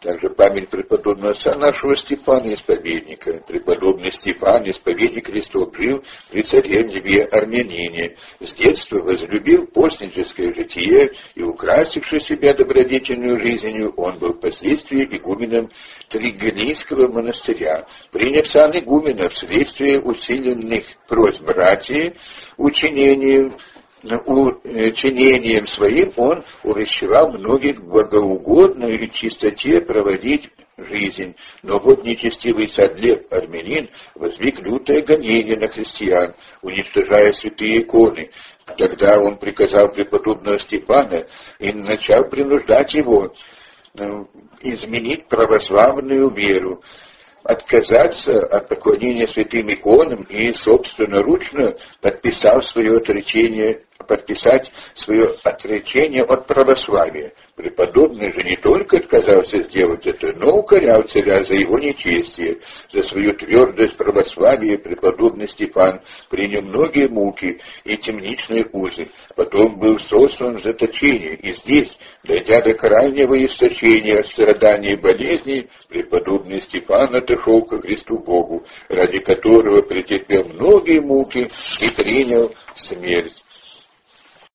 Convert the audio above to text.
Также память преподобного отца нашего Стефана Исповедника. Преподобный Стефан, исповедник Христов, жил при царе Льве Армянине. С детства возлюбил постническое житие и, украсивши себя добродетельную жизнью, он был впоследствии игуменом Тригонийского монастыря. Приняв сан игумена вследствие усиленных просьб братьев, учением своим он увещевал многих в богоугодной и чистоте проводить жизнь. Но вот нечестивый царь Лев Армянин возвиг лютое гонение на христиан, уничтожая святые иконы. Тогда он приказал преподобного Стефана и начал принуждать его изменить православную веру, отказаться от поклонения святым иконам и собственноручно подписать свое отречение от православия. Преподобный же не только отказался сделать это, но укорял царя за его нечестие. За свою твердость православия преподобный Стефан принял многие муки и темничные узы. Потом был сослан в заточение, и здесь, дойдя до крайнего истощения от страданий и болезней, преподобный Стефан отошел ко Христу Богу, ради которого претерпел многие муки и принял смерть.